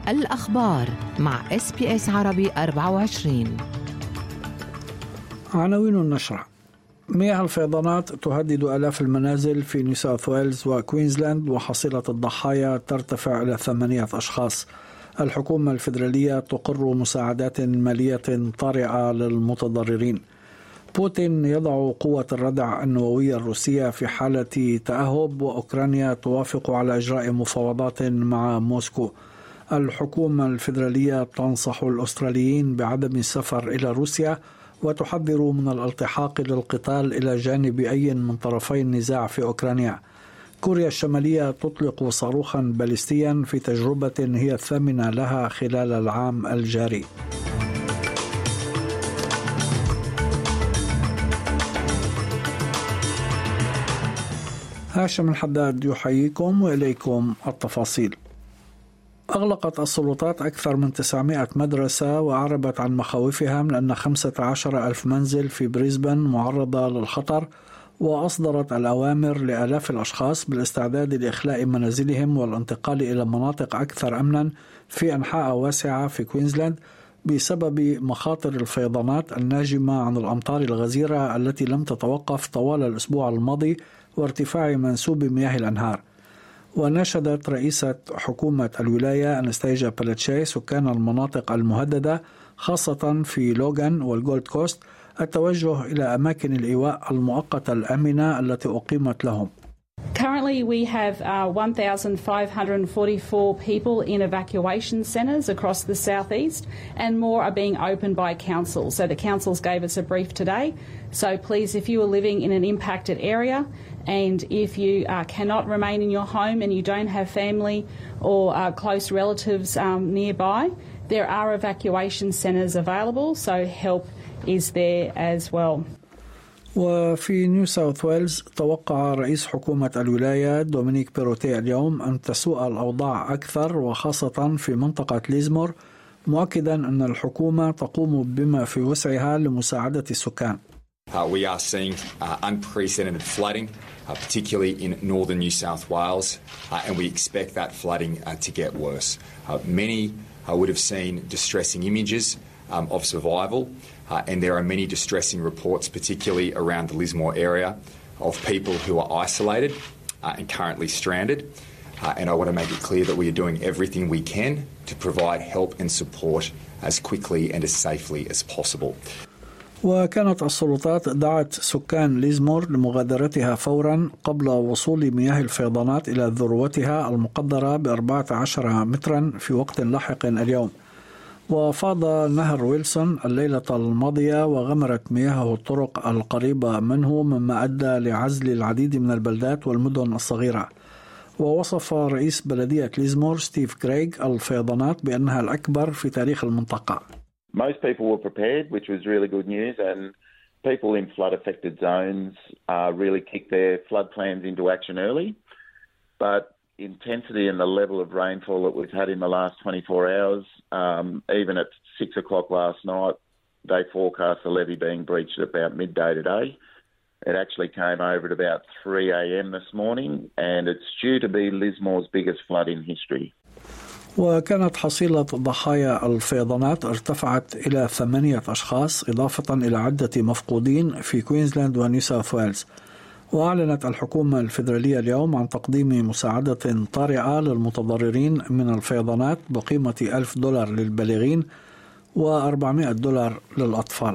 الأخبار مع SBS عربي 24. عناوين النشرة: مياه الفيضانات تهدد آلاف المنازل في نيو ساوث ويلز وكوينزلاند، وحصيلة الضحايا ترتفع إلى 8 أشخاص. الحكومة الفيدرالية تقر مساعدات مالية طارئة للمتضررين. بوتين يضع قوة الردع النووية الروسية في حالة تأهب، وأوكرانيا توافق على إجراء مفاوضات مع موسكو. الحكومة الفيدرالية تنصح الأستراليين بعدم السفر إلى روسيا، وتحذر من الالتحاق للقتال إلى جانب أي من طرفي النزاع في أوكرانيا. كوريا الشمالية تطلق صاروخا باليستيا في تجربة هي الثامنة لها خلال العام الجاري. هاشم الحداد يحييكم وإليكم التفاصيل. أغلقت السلطات أكثر من 900 مدرسة، وأعربت عن مخاوفها من أن 15,000 منزل في بريسبن معرضة للخطر، وأصدرت الأوامر لآلاف الأشخاص بالاستعداد لإخلاء منازلهم والانتقال إلى مناطق أكثر أمنا في أنحاء واسعة في كوينزلاند بسبب مخاطر الفيضانات الناجمة عن الأمطار الغزيرة التي لم تتوقف طوال الأسبوع الماضي وارتفاع منسوب مياه الأنهار. وناشدت رئيسة حكومة الولاية أنستيجا بلاتشي سكان المناطق المهددة خاصة في لوغان والجولد كوست التوجه إلى أماكن الإيواء المؤقتة الآمنة التي أقيمت لهم. Currently we have 1,544 people in evacuation centres across the southeast, and more are being opened by councils. So the councils gave us a brief today. So please, if you are living in an impacted area and if you cannot remain in your home and you don't have family or close relatives nearby, there are evacuation centres available, so help is there as well. وفي نيو ساوث ويلز توقع رئيس حكومة الولاية دومينيك بيروتي اليوم أن تسوء الأوضاع أكثر، وخاصة في منطقة ليزمور، مؤكدا أن الحكومة تقوم بما في وسعها لمساعدة السكان. We are seeing unprecedented flooding, particularly in northern New South Wales, and we expect that flooding to get worse. Many would have seen distressing images of survival, and there are many distressing reports, particularly around the Lismore area, of people who are isolated and currently stranded. And I want to make it clear that we are doing everything we can to provide help and support as quickly and as safely as possible. وكانت السلطات دعت سكان ليزمور لمغادرتها فورا قبل وصول مياه الفيضانات إلى ذروتها المقدرة ب14 مترا في وقت لاحق اليوم. وفاض نهر ويلسون الليلة الماضية وغمرت مياهه الطرق القريبة منه، مما أدى لعزل العديد من البلدات والمدن الصغيرة. ووصف رئيس بلدية ليزمور ستيف غريغ الفيضانات بأنها الأكبر في تاريخ المنطقة. Most people were prepared, which was really good news, and people in flood-affected zones really kicked their flood plans into action early. But intensity and the level of rainfall that we've had in the last 24 hours, even at 6 o'clock last night, they forecast the levee being breached at about midday today. It actually came over at about 3 a.m. this morning, and it's due to be Lismore's biggest flood in history. وكانت حصيلة ضحايا الفيضانات ارتفعت إلى 8 أشخاص، إضافة إلى عدة مفقودين في كوينزلاند ونيو ساوث ويلز. وأعلنت الحكومة الفيدرالية اليوم عن تقديم مساعدة طارئة للمتضررين من الفيضانات بقيمة $1,000 للبالغين و$400 للأطفال.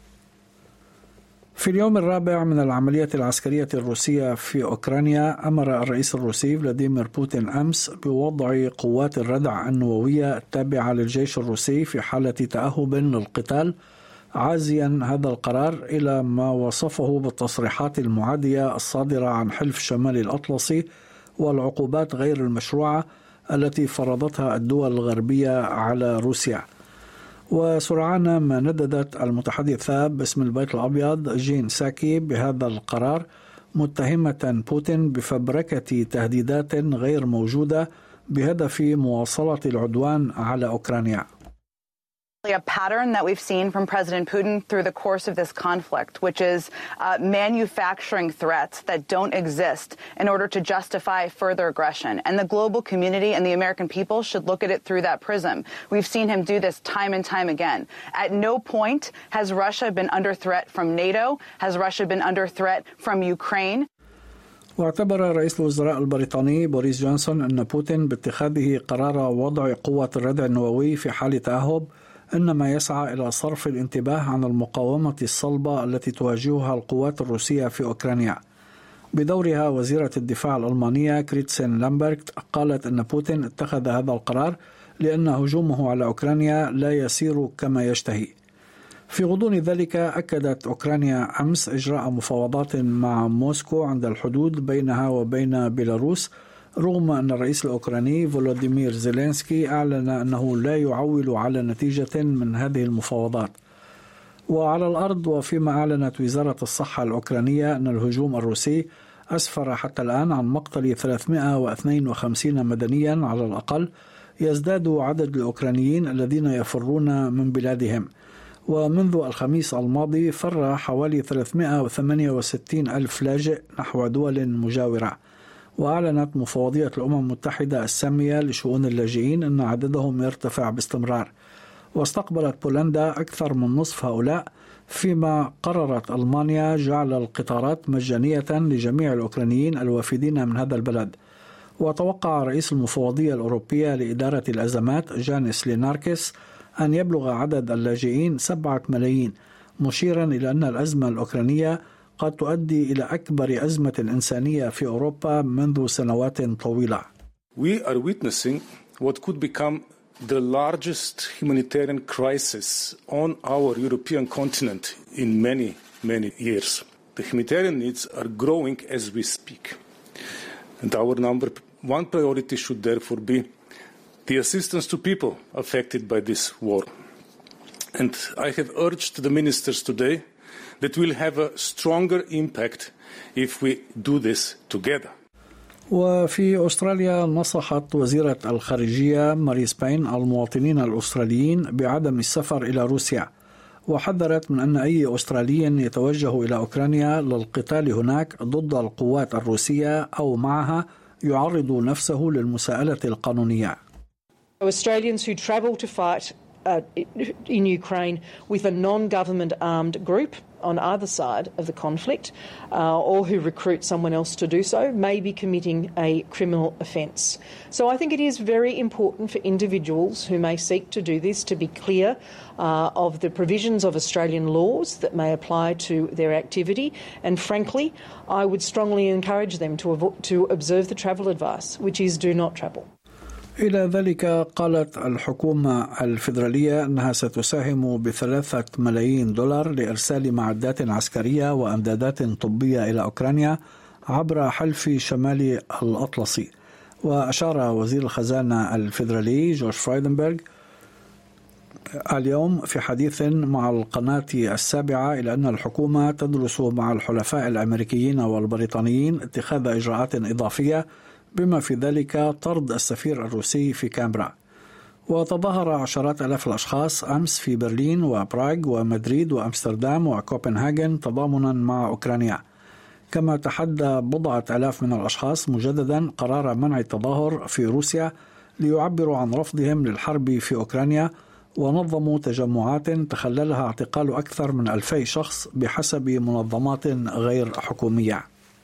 في اليوم الرابع من العملية العسكرية الروسية في أوكرانيا، أمر الرئيس الروسي فلاديمير بوتين أمس بوضع قوات الردع النووية التابعة للجيش الروسي في حالة تأهب للقتال، عازيا هذا القرار إلى ما وصفه بالتصريحات المعادية الصادرة عن حلف شمال الأطلسي والعقوبات غير المشروعة التي فرضتها الدول الغربية على روسيا. وسرعان ما نددت المتحدثة باسم البيت الأبيض جين ساكي بهذا القرار، متهمة بوتين بفبركة تهديدات غير موجودة بهدف مواصلة العدوان على أوكرانيا. A pattern that we've seen from President Putin through the course of this conflict, which is manufacturing threats that don't exist in order to justify further aggression. And the global community and the American people should look at it through that prism. We've seen him do this time and time again. At no point has Russia been under threat from NATO, has Russia been under threat from Ukraine. واعتبر رئيس الوزراء البريطاني بوريس جونسون أن بوتين باتخاذه قرار وضع قوة الردع النووي في حال تأهب إنما يسعى إلى صرف الانتباه عن المقاومة الصلبة التي تواجهها القوات الروسية في أوكرانيا. بدورها وزيرة الدفاع الألمانية كريتسين لامبرت قالت أن بوتين اتخذ هذا القرار لأن هجومه على أوكرانيا لا يسير كما يشتهي. في غضون ذلك أكدت أوكرانيا أمس إجراء مفاوضات مع موسكو عند الحدود بينها وبين بيلاروس، رغم أن الرئيس الأوكراني فولوديمير زيلينسكي أعلن أنه لا يعول على نتيجة من هذه المفاوضات. وعلى الأرض، وفيما أعلنت وزارة الصحة الأوكرانية أن الهجوم الروسي أسفر حتى الآن عن مقتل 352 مدنيا على الأقل، يزداد عدد الأوكرانيين الذين يفرون من بلادهم. ومنذ الخميس الماضي فر حوالي 368 ألف لاجئ نحو دول مجاورة. وأعلنت مفوضية الأمم المتحدة السامية لشؤون اللاجئين أن عددهم يرتفع باستمرار. واستقبلت بولندا أكثر من نصف هؤلاء، فيما قررت ألمانيا جعل القطارات مجانية لجميع الأوكرانيين الوافدين من هذا البلد. وتوقع رئيس المفوضية الأوروبية لإدارة الأزمات جانيس ليناركس أن يبلغ عدد اللاجئين 7 ملايين، مشيرا إلى أن الأزمة الأوكرانية قد تؤدي إلى أكبر أزمة إنسانية في أوروبا منذ سنوات طويلة. We are witnessing what could become the largest humanitarian crisis on our European continent in many years. The humanitarian needs are growing as we speak. And our number one priority should therefore be the assistance to people affected by this war. And I have urged the ministers today that will have a stronger impact if we do this together. وفي أستراليا نصحت وزيرة الخارجية ماريس باين المواطنين الأستراليين بعدم السفر إلى روسيا، وحذرت من أن أي أسترالي يتوجه إلى أوكرانيا للقتال هناك ضد القوات الروسية أو معها يعرض نفسه للمساءلة القانونية. Australians who travel to fight in Ukraine with a non-government armed group on either side of the conflict or who recruit someone else to do so may be committing a criminal offence. So I think it is very important for individuals who may seek to do this to be clear of the provisions of Australian laws that may apply to their activity, and frankly I would strongly encourage them to observe the travel advice, which is do not travel. إلى ذلك قالت الحكومة الفيدرالية أنها ستساهم ب$3 ملايين لإرسال معدات عسكرية وأمدادات طبية إلى أوكرانيا عبر حلف شمال الأطلسي. وأشار وزير الخزانة الفيدرالي جورج فرايدنبرغ اليوم في حديث مع القناة السابعة إلى أن الحكومة تدرس مع الحلفاء الأمريكيين والبريطانيين اتخاذ إجراءات إضافية، بما في ذلك طرد السفير الروسي في كامبرا. وتظاهر عشرات آلاف الأشخاص أمس في برلين وبراغ ومدريد وأمستردام وكوبنهاجن تضامنا مع أوكرانيا، كما تحدى بضعة آلاف من الأشخاص مجددا قرار منع التظاهر في روسيا ليعبروا عن رفضهم للحرب في أوكرانيا، ونظموا تجمعات تخللها اعتقال أكثر من 2000 شخص بحسب منظمات غير حكومية.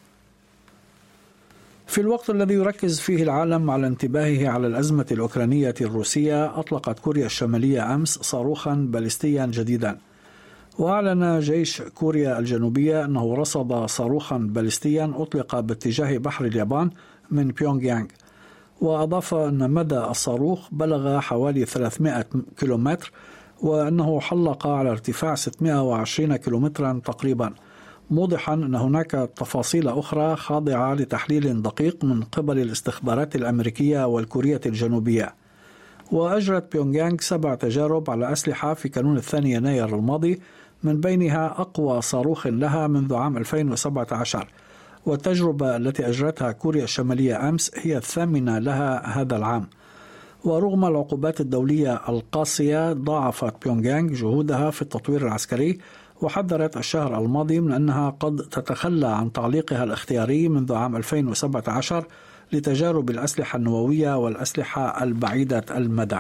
في الوقت الذي يركز فيه العالم على انتباهه على الأزمة الأوكرانية الروسية، أطلقت كوريا الشمالية أمس صاروخا باليستيا جديدا. وأعلن جيش كوريا الجنوبية أنه رصد صاروخا باليستيا أطلق باتجاه بحر اليابان من بيونغ يانغ. وأضاف أن مدى الصاروخ بلغ حوالي 300 كيلومتر، وأنه حلق على ارتفاع 620 كيلومترا تقريبا، موضحا أن هناك تفاصيل أخرى خاضعة لتحليل دقيق من قبل الاستخبارات الأمريكية والكورية الجنوبية. وأجرت بيونغ يانغ 7 تجارب على أسلحة في كانون 2 يناير الماضي، من بينها أقوى صاروخ لها منذ عام 2017. والتجربة التي أجرتها كوريا الشمالية أمس هي الثامنة لها هذا العام. ورغم العقوبات الدولية القاسية ضاعفت بيونغيانغ جهودها في التطوير العسكري، وحذرت الشهر الماضي من أنها قد تتخلى عن تعليقها الاختياري منذ عام 2017 لتجارب الأسلحة النووية والأسلحة البعيدة المدى.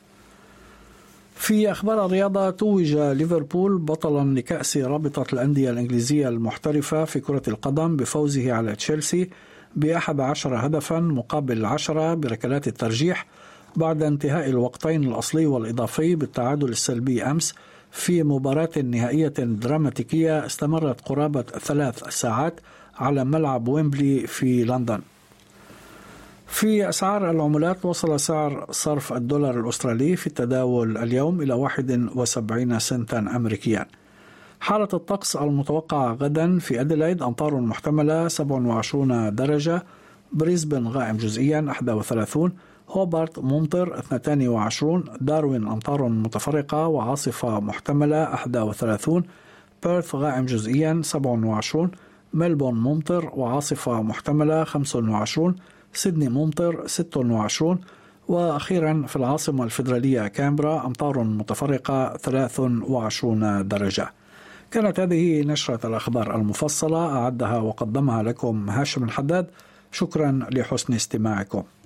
في أخبار الرياضة، توج ليفربول بطلا لكأس رابطة الأندية الإنجليزية المحترفة في كرة القدم بفوزه على تشيلسي ب11 هدفا مقابل 10 بركلات الترجيح بعد انتهاء الوقتين الأصلي والإضافي بالتعادل السلبي أمس في مباراة نهائية دراماتيكية استمرت قرابة 3 ساعات على ملعب ويمبلي في لندن. في أسعار العملات، وصل سعر صرف الدولار الأسترالي في التداول اليوم إلى 71 سنتا أمريكيا. حالة الطقس المتوقعة غدا: في أديلايد أمطار محتملة 27 درجة، بريسبن غائم جزئيا 31، هوبارت ممطر 22، داروين أمطار متفرقة وعاصفة محتملة 31، بيرث غائم جزئيا 27، ملبون ممطر وعاصفة محتملة 25، سيدني ممطر 26، وأخيرا في العاصمة الفيدرالية كامبرا أمطار متفرقة 23 درجة. كانت هذه نشرة الأخبار المفصلة، أعدها وقدمها لكم هاشم الحداد. شكرا لحسن استماعكم.